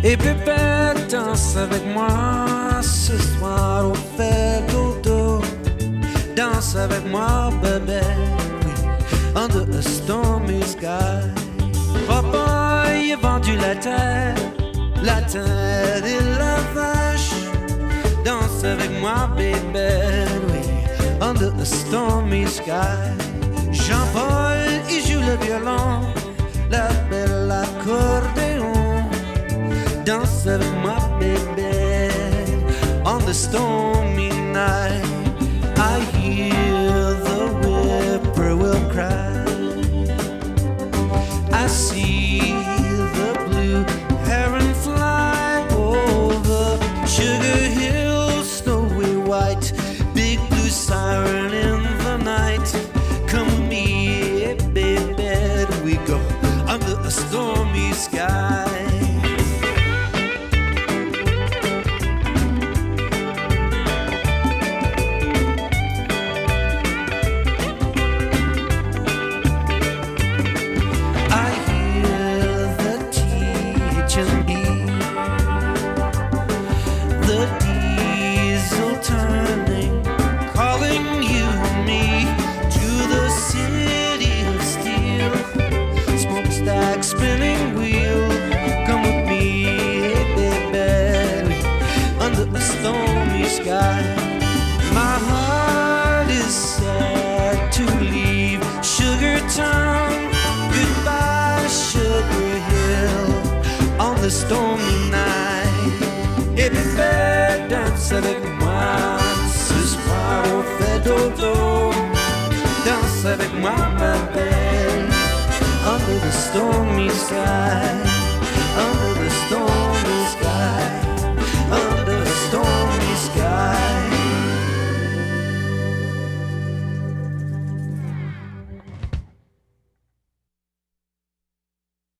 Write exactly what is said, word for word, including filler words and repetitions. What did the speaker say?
Et bébé, danse avec moi ce soir au fait dodo. Danse avec moi, bébé, oui, under a stormy sky. Papa, il a vendu la terre, la terre et la vache. Danse avec moi, bébé, oui, under a stormy sky. Jean-Paul, il joue le violon, la belle accordéon. Danse avec moi, bébé, on the stormy night. I hear the whippoorwill cry. I see the blue heron fly over Sugar Hill, snowy white, big blue siren in the night. Come with me, baby, we go under a stormy sky. Spinning wheel, come with me, hey baby, under a stormy sky. My heart is sad to leave Sugar Town. Goodbye, Sugar Hill, on the stormy night. Hey baby, danse avec moi ce soir au fait dodo. Danse avec moi, ma belle, under the stormy sky.